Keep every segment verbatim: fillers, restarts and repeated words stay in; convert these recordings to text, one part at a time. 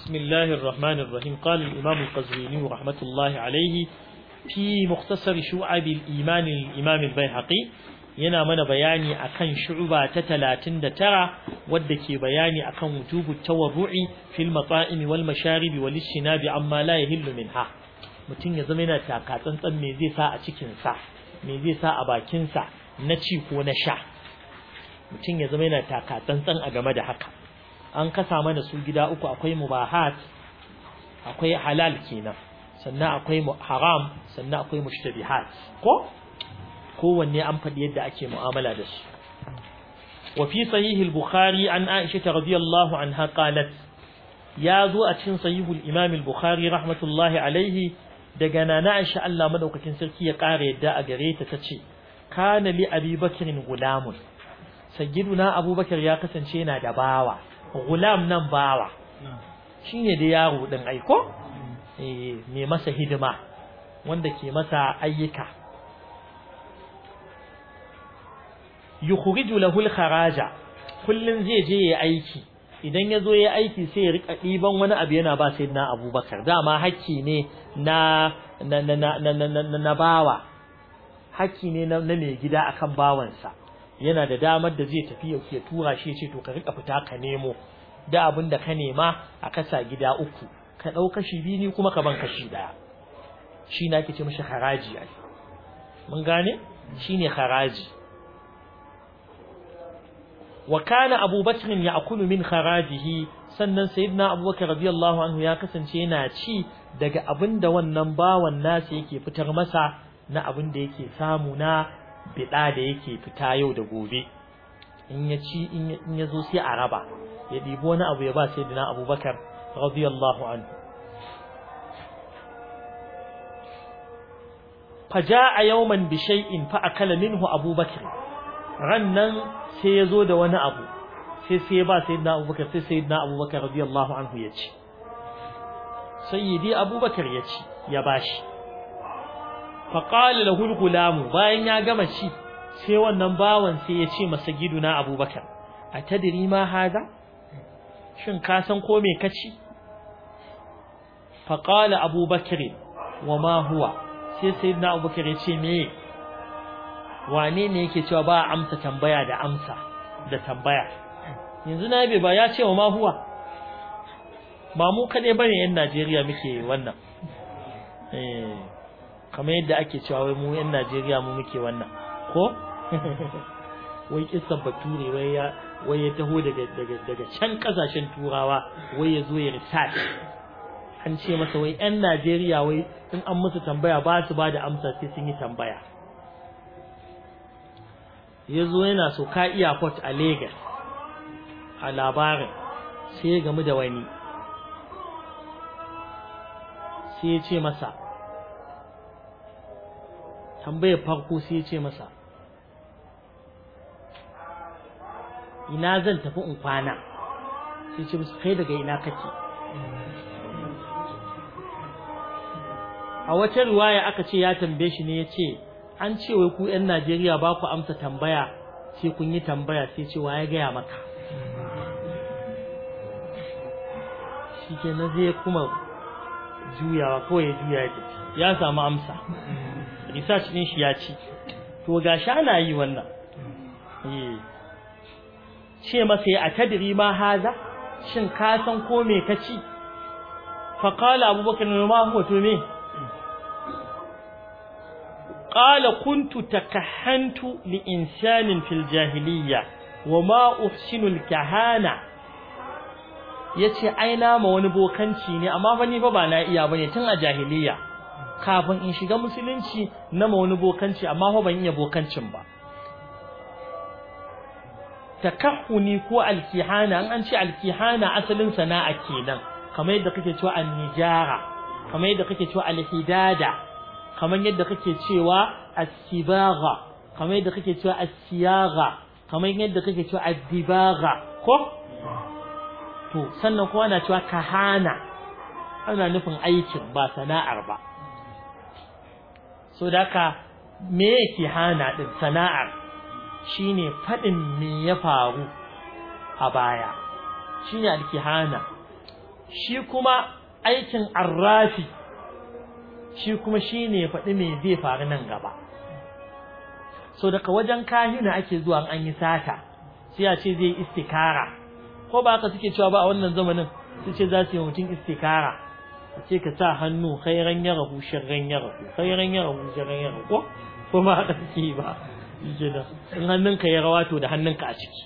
بسم الله الرحمن الرحيم. قال الإمام القزويني رحمة الله عليه في مختصر شعب الإيمان للإمام البيهقي yana mana bayani akan shu'ba ta talatin da tara wadda ke bayani akan wujubu tawarru'i fil mata'im wal masharib wal ishnabi amma la yahillu minha. Mutun ya zama yana taka tsantsan me zai sa a cikin sa, me zai sa a bakin sa na ci ko na sha. Mutun ya zama yana taka tsantsan a game da haka. An kasa mana su gida uku, akwai mubahat, akwai halal kenan, sannan akwai haram, sannan akwai mushtabihat. Ko kowanne an faɗi yadda ake mu'amala da su. Wa fi sahih al-Bukhari an Aisha radhiyallahu anha qalat, ya zo a cikin sahih al-Imam al-Bukhari rahmatullahi alaihi daga nana Aisha Allah madaukakin sarki ya ƙara yadda a gare ta tace, kana li Abi Bakr gulamun, sayyiduna Abu Bakar ya kasance yana da bawa. Gulam nan bawa shine da yaro din aiko eh me masa hidima wanda ke masa ayyuka. Yukhriju lahu al-kharaja, kullun zai je yayi aiki, idan yazo yayi aiki sai ya rika diban wani abu yana ba sayyidina Abubakar. Dama hakki ne na na na na na, na bawa, hakki ne na mai gida akan bawansa. Yana da damar da zai tafi ya tura shi ce to ka rika fita ka nemo da abin da ka nema a kasa gida uku, ka dau kashi biyu ni kuma ka ban kashi daya. Shi na kace mishi haraji ai, mun gane shine haraji. Wa kana Abu Bakr ya'kulu min kharajihi, sannan sayyidina Abu Bakr radiyallahu anhu ya kasance yana ci daga abinda wannan bawan nasa yake fitar masa na abin da yake samu na bida da yake fita yau da gobe. In ya ci in ya zo sai a raba, ya dibo wani abu ya ba sayyidina Abu Bakr radiyallahu anhu. Faja'a yawman bi shay'in fa akala minhu Abu Bakr, rannan sai ya zo da wani abu, sai sai ba sayyidina Abubakar, sai sayyidina Abubakar radiyallahu anhu ya ci. Sayyidi Abubakar ya ci, ya bashi. Fa qala lahu al-gulamu, bayan ya gama ci sai wannan bawan sai ya ce masa giduna Abubakar, atadri ma hada, shin ka san ko me kaci? Fa qala Abubakar wa ma huwa, sai sayyidina Abubakar ya ce me, wane ne yake cewa ba amsa tambaya da amsa da tambaya? Yanzu na bai ba ya ce wa ma huwa. Ba mu kade bane yan Najeriya muke wannan, eh kamar yadda ake cewa wai mu yan Najeriya mu muke wannan ko wai kissan bature wai ya wai ya taho daga daga daga can kasashen turawa wai ya zo ya research. An ce masa wai yan Najeriya wai in an musu tambaya ba su ba da amsa sai sun yi tambaya. Yazo yana so ka iya port a Lagos a labarin, sai ya gamu da wani sai ya ce masa, tambayar farko sai ya ce masa, ina zan tafi in kwana? Sai ce musu, kai daga ina kake? A wata riwaya aka ce ya tambaye shi ne, ya ce an ce wai ku ƴan Najeriya ba ku amsa tambaya sai kun yi tambaya. Sai ce wa ya gaya maka? Shikenan zai kuma juyawa ko ya juya ya tafi, ya samu amsa. Research din shi ya ci. To gashi ana yi wannan. Eh. Ce masa ya atadri ma haza, shin ka san ko me kaci? Fa qala Abubakar ma huwa, to me? قال كنت تكهنت لإنسان في الجاهلية وما أحسن الكهانة. yace ai na ma wani bokanci ne, amma fa ni fa ba na iya bane tun a jahiliya, kafin in shiga musulunci na ma wani bokanci, amma fa ban iya bokancin ba. Takahuni ko alkihana, an an ce alkihana asalin sana'a kenan, kamar yadda kake cewa an-nijara, kamar yadda kake cewa al-hidada, kamar yadda kake cewa as-sibagha, kamar yadda kake cewa as-siyagha, kamar yadda kake cewa ad-dibagha ko to sannan kuma ana cewa kahana, ana nufin aikin ba sana'ar ba. So daka me yake hana din sana'ar shine fadin me ya faru a baya, shine al-kihana. shi kuma aikin arrafi shi kuma shine ya faɗi me zai faru nan gaba so daga wajen kahina ake zuwa an yi sata sai ya ce zai istikara ko ba haka suke cewa ba a wannan zamanin su ce za su yi mutum istikara ce ka sa hannu khairan yarahu sharran yarahu khairan yarahu sharran yarahu ko ko ba haka suke ba jida in hannunka ya rawa to da hannunka a ciki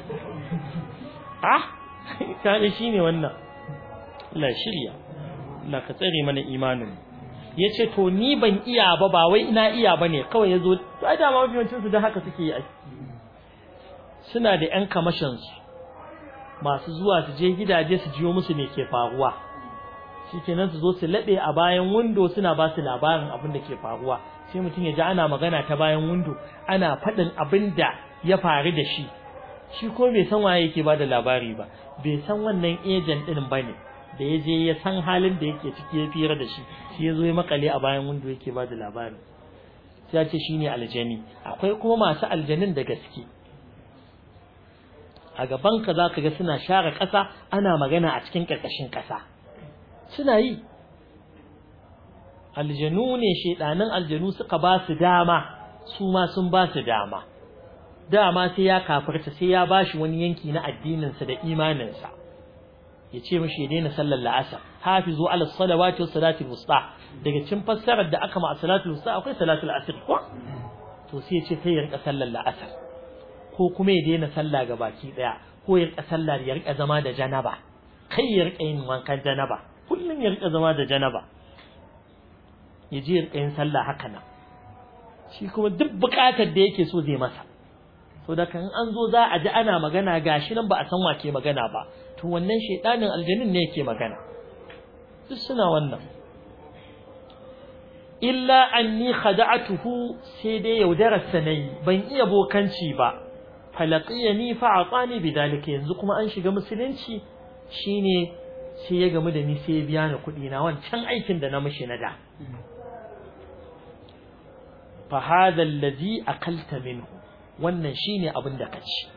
ah kare shine wannan la shirya la ka tsare mana imanin yace to ni ban iya ba ba wai ina iya bane kawai yazo to ai da ma mafiyancin su da haka suke yi suna da yan kamashin su masu zuwa su je gidaje su jiyo musu me ke faruwa shikenan su zo su labe a bayan window suna ba su labarin abin da ke faruwa sai mutum ya ji ana magana ta bayan window ana faɗin abin da ya faru da shi shi ko bai san waye yake bada labari ba bai san wannan agent din bane da yaje ya san halin da yake ciki ya fira da shi shi yazo ya makale a bayan window yake bada labari sai ya ce shine aljani akwai kuma masu aljanin da gaske a gaban ka zaka ga suna share ƙasa ana magana a cikin ƙarƙashin ƙasa suna yi aljanu ne shedanan aljanu suka ba su dama su ma sun ba su dama dama sai ya kafirta sai ya bashi wani yanki na addinin sa da imanin sa yace mishi ya daina sallar la'asar hafizu ala salawati was salati wusta daga cikin fassarar da aka ma salatul wusta akwai salatul asr ko to sai yace kai ya rika sallar la'asar ko kuma ya daina sallah gabaki daya ko ya rika sallar ya rika zama da janaba kai ya rika yin wankan janaba kullun ya rika zama da janaba yaje ya rika yin sallah haka nan shi kuma duk bukatar da yake so zai masa so da kan an zo za a ji ana magana gashi nan ba a san wake magana ba to wannan shedanin aljannin ne yake magana duk suna wannan illa anni khada'atuhu sai dai yaudarar sanai ban iya bokanci ba falaqiyani fa'atani bidalika yanzu kuma an shiga musulunci shine sai ya gamu da ni sai ya biya ni kuɗi na wancan aikin da na mishi na da fa hada allazi akalta minhu wannan shine abin da kace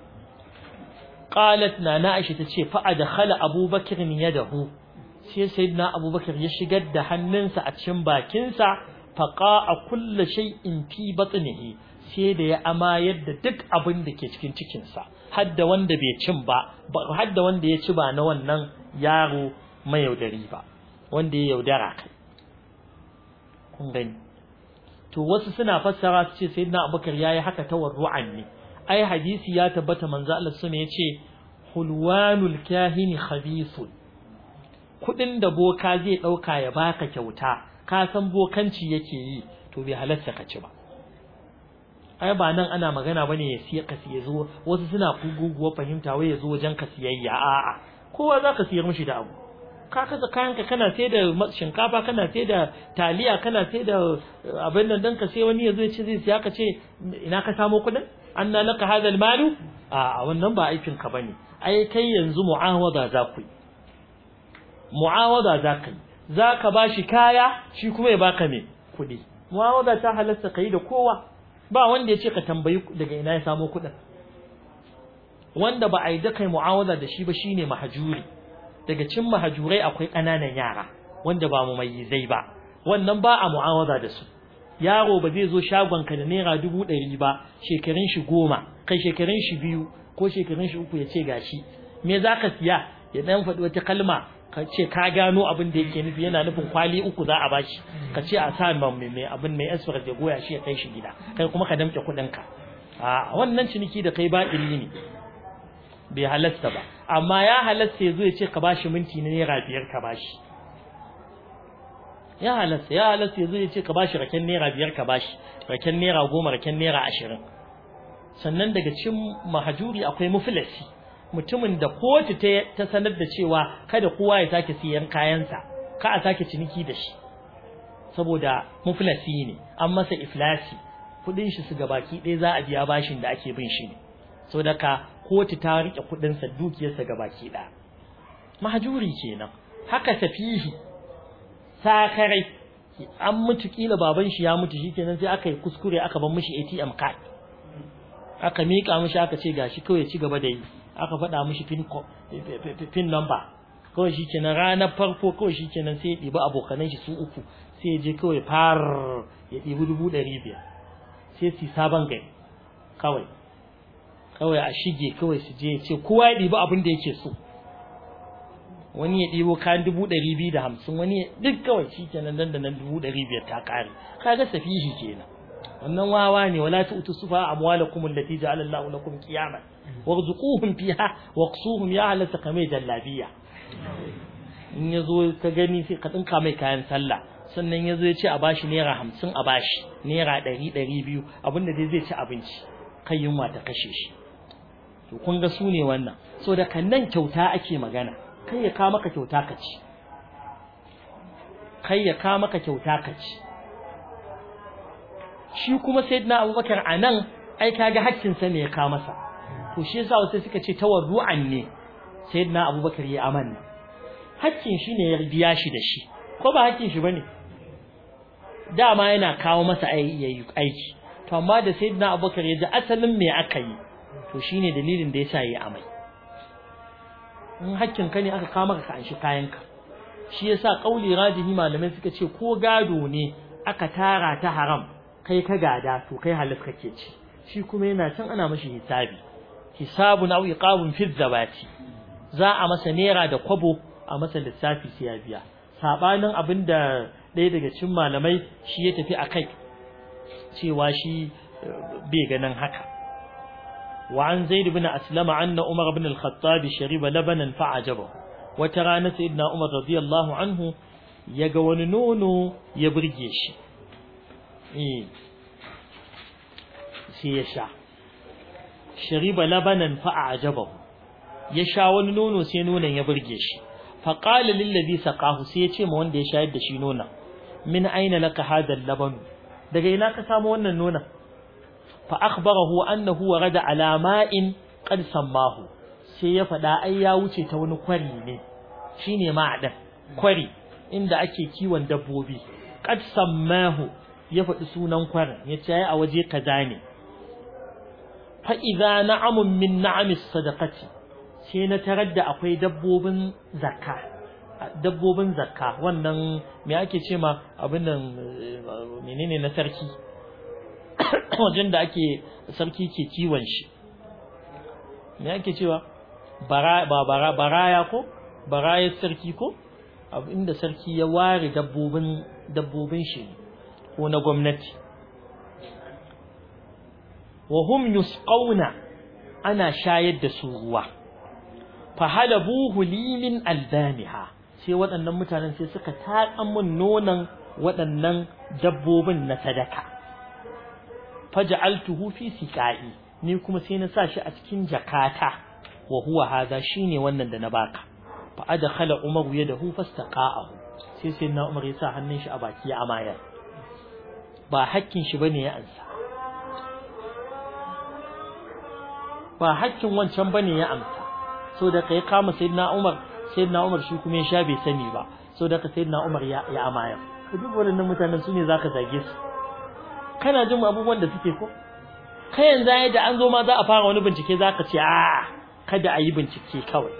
qalat nana aisha tace fa adkhala abubakar yadahu sai sayyidina abubakar ya shigar da hannunsa a cikin bakinsa fa qa'a kullu shay'in fi batnihi sai da ya amayar da duk abin da ke cikin cikin sa hadda wanda bai cin ba hadda wanda ya ci ba na wannan yaro mai yaudari ba wanda ya yaudara kai kun gani to wasu suna fassara su ce sayyidina abubakar yayi haka tawarru'an ne ai hadisi ya tabbata manzo Allah sunne yace hulwanul kahini khabithun kudin da boka zai dauka ya baka kyauta ka san bokanci yake yi to bai halarta ka ci ba ai ba nan ana magana bane ya siya ka siya zo wasu suna kuguguwa fahimta wai ya zo wajen ka siyayya a'a kowa zaka siyar mishi da abu ka kaza kayanka kana sai da shinkafa kana sai da taliya kana sai da abin nan dan ka sai wani yazo ya ce zai siya ka ce ina ka samu kudin anna laka hada almalu a wannan ba aikin ka bane ai kai yanzu mu'awada za ku yi mu'awada za ka yi za ka bashi kaya shi kuma ya baka me kudi mu'awada ta halasta kai da kowa ba wanda ya ce ka tambayi daga ina ya samu kudin wanda ba a yi da kai mu'awada da shi ba shine mahjuri daga cin mahajurai akwai ƙananan yara wanda ba mu mayyizai ba wannan ba a mu'awada da su yaro ba zai zo shagon ka da naira dubu ɗari ba shekarun shi goma kai shekarun shi biyu ko shekarun shi uku ya ce gashi me zaka siya ya dan faɗi wata kalma ka ce ka gano abin da yake nufi yana nufin kwali uku za a bashi ka ce a sa mai mai abin mai express ya goya shi ya kai shi gida kai kuma ka damke kuɗin ka a wannan ciniki da kai ba illi ne bai halasta ba amma ya halasta yazo ya ce ka bashi minti na naira biyar ka bashi ya halasta ya halasta yazo ya ce ka bashi raken naira biyar ka bashi raken naira goma raken naira ashirin sannan daga cikin mahajuri akwai muflisi mutumin da kotu ta sanar da cewa kada kowa ya sake siyan kayansa ka a sake ciniki da shi saboda muflisi ne an masa iflasi kudin shi su gabaki ɗaya za a biya bashin da ake bin shi ne saboda ka kotu ta rike kudin sa dukiyar sa gabaki ɗaya mahjuri kenan haka safihi sakarai an mutu kila baban shi ya mutu shikenan sai aka yi kuskure aka bar mishi A T M card aka mika mishi aka ce gashi kawai ci gaba da yi aka faɗa mishi pin pin number kawai shikenan ranar farko kawai shikenan sai ya ɗibi abokanan shi su uku sai ya je kawai far ya ɗibi dubu ɗari biyar sai su sabon gari kawai kawai a shige kawai su je ce kowa ya ɗibi abin da yake so wani ya ɗibo kayan dubu ɗari biyu da hamsin wani duk kawai shikenan dan da nan dubu ɗari biyar ta ƙare kaga safihi kenan wannan wawa ne wala tu'tu sufa amwalakum allati ja'ala Allahu lakum qiyaman warzuquhum fiha waqsuhum ya halata kamai jallabiya in yazo ka gani sai ka dinka mai kayan sallah sannan yazo ya ce a bashi naira hamsin a bashi naira ɗari ɗari biyu abinda dai zai ci abinci kai yunwa ta kashe shi to kun ga su ne wannan so da kannan kyauta ake magana kai ya ka maka kyauta ka ci kai ya ka maka kyauta ka ci shi kuma sayyidina Abubakar anan ai kaga haƙƙin sa ne ya ka masa to shi yasa wasu suka ce tawarru'an ne sayyidina Abubakar ya amanna haƙƙin shi ne ya biya shi da shi ko ba haƙƙin shi bane dama yana kawo masa aiki to amma da sayyidina Abubakar ya ji asalin me aka yi to shine dalilin da yasa yayi amai in haƙƙin ka ne aka kawo maka ka anshi kayanka shi yasa kauli rajihi malamai suka ce ko gado ne aka tara ta haram kai ka gada to kai halal kake ci shi kuma yana can ana mashi hisabi hisabun aw iqabun fi zabati za a masa nera da kwabo a masa lissafi sai ya biya sabanin abinda ɗaya daga cikin malamai shi ya tafi akai cewa shi bai ganin haka wa an zaid ibn aslama anna umar ibn al-khattab shariba labanan fa'ajaba wata rana sayyidina umar radiyallahu anhu yaga wani nono ya burge shi eh sai ya sha shariba labanan fa'ajabahu ya sha wani nono sai nonon ya burge shi fa qala lil ladhi saqahu sai ya ce ma wanda ya shayar da shi nonon min aina laka hadha al-laban daga ina ka samu wannan nonon fa akhbarahu annahu warada ala ma'in qad sammahu sai ya fada ai ya wuce ta wani kwari ne shine ma'adan kwari inda ake kiwon dabbobi qad sammahu ya faɗi sunan kwarin ya ce a waje kaza ne fa idza na'amun min na'amis sadaqati sai na tarar da akwai dabbobin zakka dabbobin zakka wannan me ake ce ma abin nan menene na sarki wajen da ake sarki ke kiwon shi me ake cewa bara ba bara baraya ko baraya sarki ko inda sarki ya ware dabbobin dabbobin shi ko na gwamnati wa hum yusqawna ana shayar da su ruwa fa halabuhu limin albaniha sai waɗannan mutanen sai suka taƙa mun nonon waɗannan dabbobin na sadaka faj'altuhu fi siqai ni kuma sai na sa shi a cikin jakata wa huwa hada shine wannan da na baka fa adkhala umar yadahu fastaqa'ahu sai sai na umar ya sa hannun shi a baki ya amayar ba hakkin shi bane ya ansa ba hakkin wancan bane ya amsa so da kai kama sayyidina Umar sayyidina Umar shi kuma ya sha bai sani ba so da sayyidina Umar ya ya amaya ka duk wannan mutanen su ne zaka zage su kana jin abubuwan da suke ko kai yanzu ai da an zo ma za a fara wani bincike zaka ce a kada a yi bincike kawai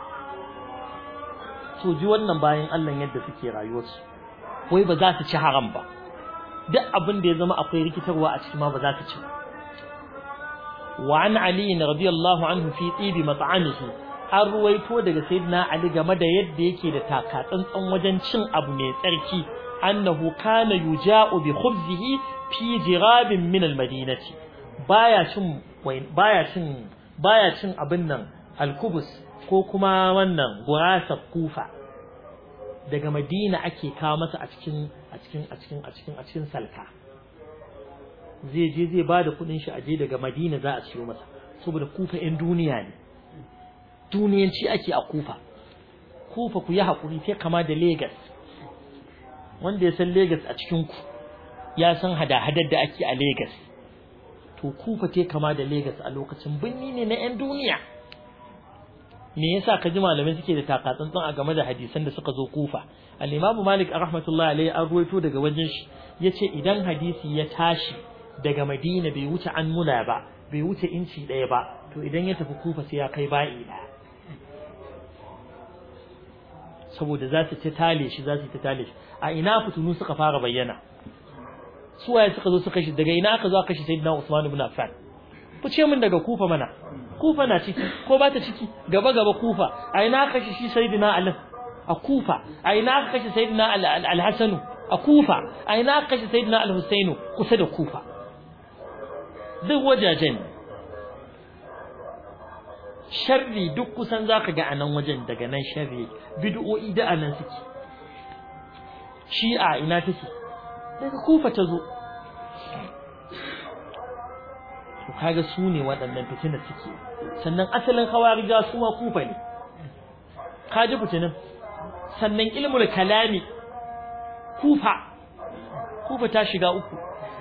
so ji wannan bayan Allah yadda suke rayuwarsu wai ba za su ci haram ba duk abin da ya zama akwai rikitarwa a cikin ma ba za ta ci wa an ali radiyallahu anhu fi tibi mat'amihi an ruwaito daga sayyidina ali game da yadda yake da taka tsantsan wajen cin abu mai tsarki annahu kana yuja'u bi khubzihi fi jirabin min al-madinati baya cin baya cin baya cin abin nan al-kubus ko kuma wannan gurasa kufa daga Madina ake kawo masa a cikin a cikin a cikin a cikin a cikin salka zai je zai bada kudin shi aje daga Madina za a siyo masa saboda kufa ɗin duniya ne duniyanci ake a kufa kufa ku yi hakuri sai kama da Lagos wanda ya san Lagos a cikin ku ya san hada-hadar da ake a Lagos to kufa te kama da Lagos a lokacin binni ne na ƴan duniya me yasa ka ji malamai suke da takatsantsan a game da hadisan da suka zo kufa al-Imam Malik rahmatullahi alayhi an ruwaito daga wajen shi yace idan hadisi ya tashi daga Madina bai wuce an mula ba bai wuce inci daya ba to idan ya tafi kufa sai ya kai ba'i da saboda za su ci tale shi za su ci tale shi a ina fitunu suka fara bayyana su waye suka zo suka shi daga ina aka zo aka shi sayyidina Usman ibn Affan ku ce min daga Kufa mana Kufa na ciki ko ba ta ciki gaba gaba Kufa a ina aka shi shi sayyidina Ali a Kufa a ina aka shi sayyidina Al-Hasan a Kufa a ina aka shi sayyidina Al-Husayn kusa da Kufa duk wajajen sharri duk kusan zaka ga anan wajen daga nan sharri bid'o'i da anan suke shi'a ina take daga Kufa ta zo to kaga su ne waɗannan fitinar suke sannan asalin khawarija su ma Kufa ne kaji fitinin sannan ilmul kalami Kufa Kufa ta shiga uku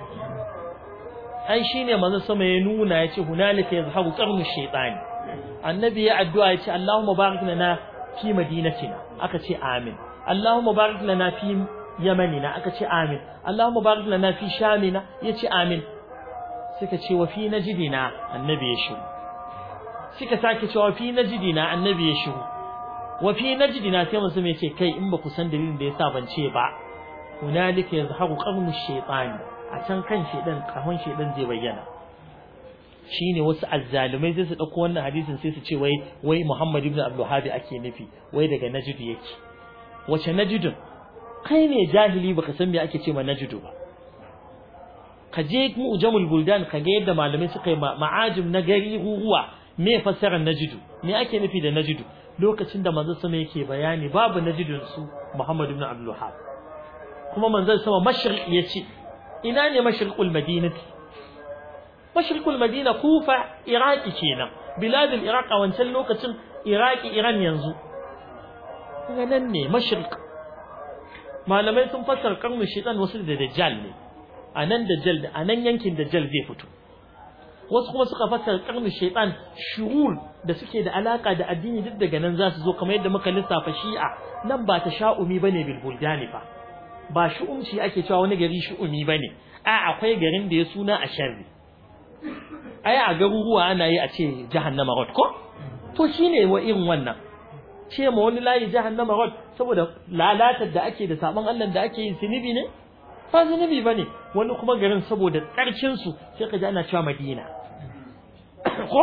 ai shine manzo sama ya nuna yace hunalika yazhabu qarnu shaytani annabi ya addu'a yace Allahumma barik lana fi madinatina aka ce amin Allahumma barik lana fi yamanina aka ce amin Allahumma barik lana fi shamina yace amin suka ce wa fi najdina annabi ya shiru suka sake cewa fi najdina annabi ya shiru wa fi najdina sai mutum yace kai in ba ku san dalilin da yasa ban ce ba hunalika yazhabu qarnu shaytani a can kan shedan kahon shedan zai bayyana shine wasu azzalumai sai su dauko wannan hadisin sai su ce wai wai Muhammad ibn Abdul Wahhab ake nufi wai daga Najd yake wace Najdun kai ne jahili baka san me ake ce ma Najdu ba ka je mu'jamul buldan ka ga yadda malamai suka yi ma'ajim na gari ruwa me fassarar Najdu me ake nufi da Najdu lokacin da manzo sama yake bayani babu Najdun su Muhammad ibn Abdul Wahhab kuma manzo sama mashriq yace ina ne mashriqul madinati mashriqul madina kufa iraki kenan biladul iraq a wancan lokacin iraki iran yanzu nan ne mashriq malamai sun fassara karnu shaytan wasu da dajjal ne anan dajjal da anan yankin dajjal zai fito wasu kuma suka fassara karnu shaytan shughul da suke da alaka da addini duk daga nan za su zo kamar yadda muka lissafa shi'a nan ba ta sha'umi bane bil buldani fa ba shu'umci ake cewa wani gari shu'umi bane a akwai garin da ya suna a sharri ai a garuruwa ana yi a ce jahannama road ko to shine wa irin wannan ce ma wani layi jahannama road saboda lalatar da ake da saban Allah da ake yi zinubi ne ba zinubi bane wani kuma garin saboda tsarkin su sai ka ji ana cewa Madina ko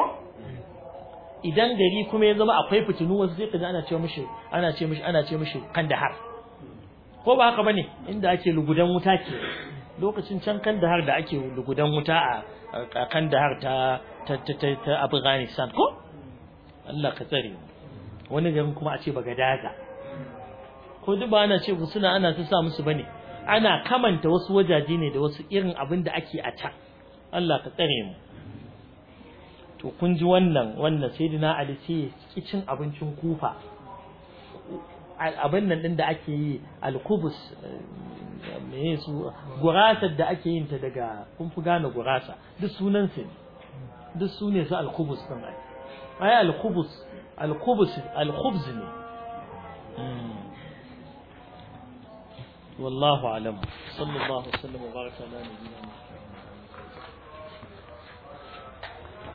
idan gari kuma ya zama akwai fitinu wasu sai ka ji ana cewa mishi ana ce mishi ana ce mishi Kandahar ko ba haka bane inda ake lugudan wuta ke lokacin can Kandahar da ake lugudan wuta a Kandahar ta ta ta ta Afghanistan ko Allah ka tsare wani garin kuma a ce Bagadaza ko duk ba ana ce ku suna ana ta sa musu bane ana kamanta wasu wajaje ne da wasu irin abin da ake a can Allah ka tsare mu to kun ji wannan wannan sayyidina Ali sai kicin abincin Kufa abin nan din da ake yi al-kubus me su gurasar da ake yin ta daga kun fi gane gurasa duk sunan su duk sune su al-kubus din ai ai al-kubus al-kubus al-khubz ne wallahu alam sallallahu alaihi wa sallam wa baraka ala nabiyyina